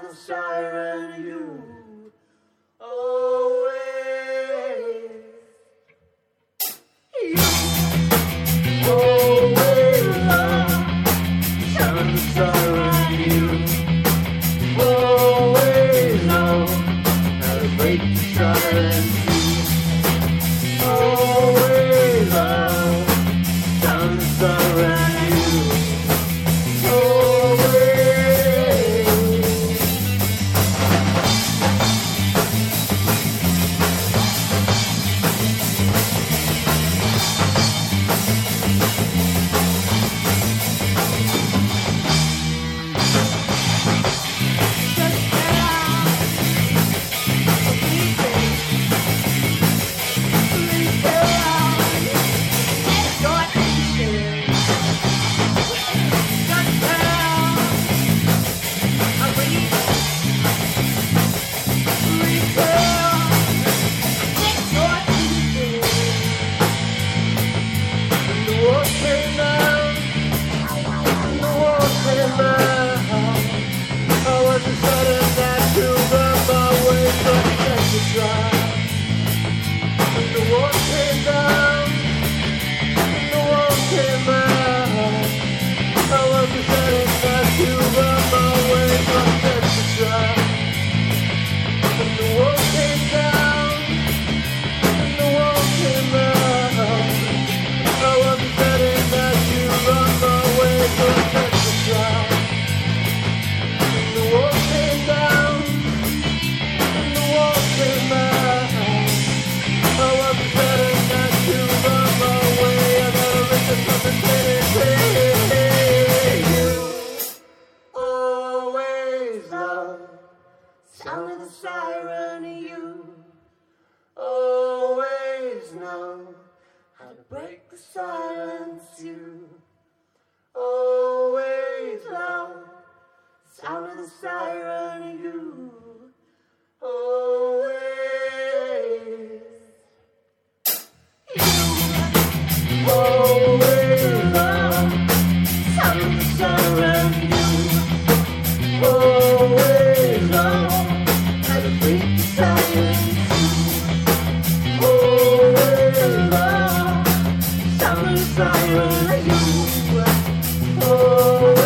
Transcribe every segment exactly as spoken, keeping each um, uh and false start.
the siren, you always, you always love. Sound of the siren, you always know how to break the silence. You always love. Sound of the siren, you sound of the siren, you always know how to break the silence. You always love. Sound of the siren, you always, you always love. Sound of the siren, you always love. Break the silence, you always love. Sound of the siren, you always.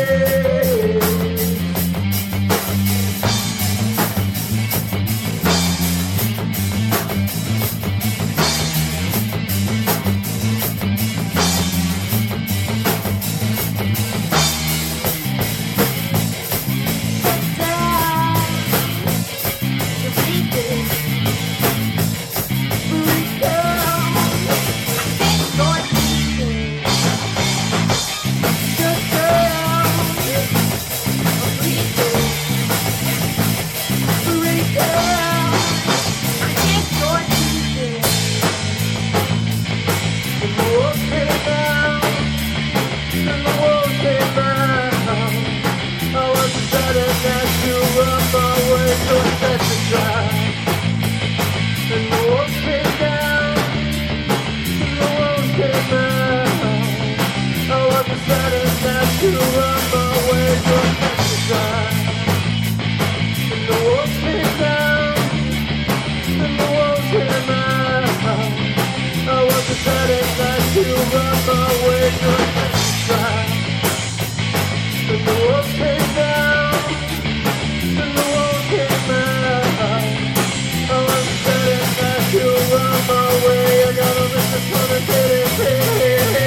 To run my way, don't have to try. And the walls came down, and the walls came out. I was decided not to run my way, don't have to try. And the walls came down, and the walls came out. I was decided not to run my way. I gotta miss the fun and get it paid.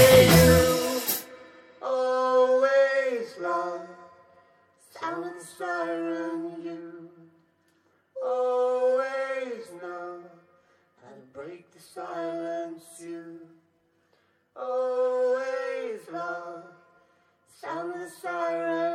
Sound of the siren, you always know how to break the silence. You always love. Sound of the siren.